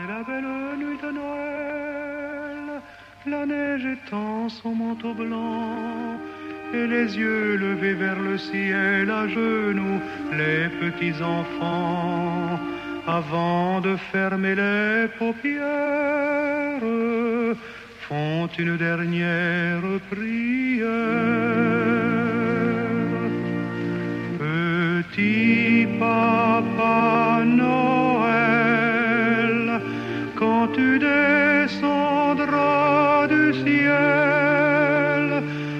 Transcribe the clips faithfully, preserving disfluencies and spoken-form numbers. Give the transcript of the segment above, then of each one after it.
C'est la belle nuit de Noël, la neige étend son manteau blanc, et les yeux levés vers le ciel, à genoux, les petits enfants, avant de fermer les paupières, font une dernière prière. Petit Papa Noël, quand tu descendras du ciel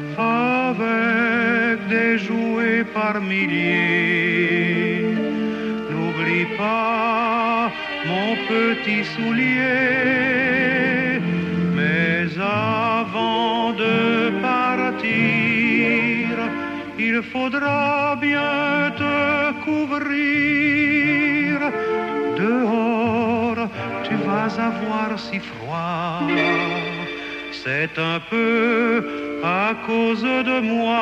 avec des jouets par milliers, n'oublie pas mon petit soulier. Mais avant de partir, il faudra bien te couvrir. Dehors, tu vas avoir si froid. C'est un peu à cause de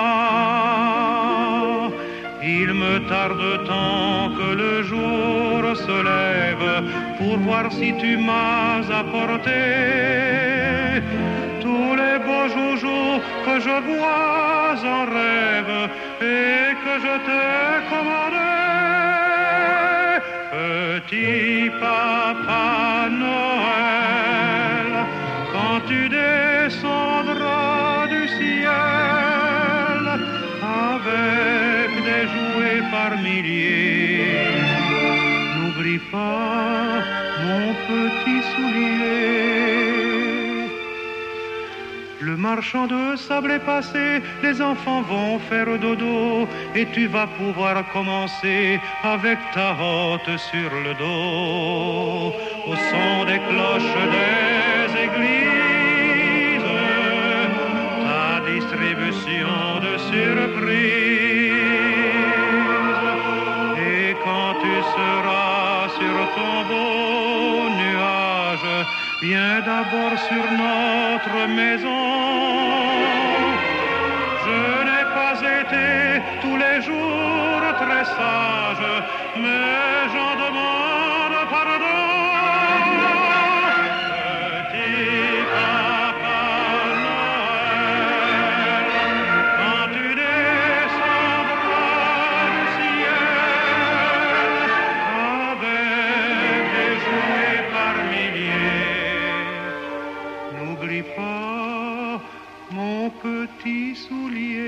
moi. Il me tarde tant que le jour se lève pour voir si tu m'as apporté tous les beaux joujoux que je vois en rêve et que je t'ai commandé. Petit Papa Noël, quand tu descendras du ciel avec des jouets par milliers, n'oublie pas mon petit soulier. Le marchand de sable est passé, les enfants vont faire dodo, et tu vas pouvoir commencer avec ta hotte sur le dos, au son des cloches des églises, ta distribution de surprises. Et quand tu seras sur ton beau nuage, viens d'abord sur notre maison. Je n'ai pas été tous les jours très sage, mais j'en demande pardon. Petit Papa Noël, quand tu descendras du ciel avec des jouets par milliers, n'oublie pas mon petit soulier.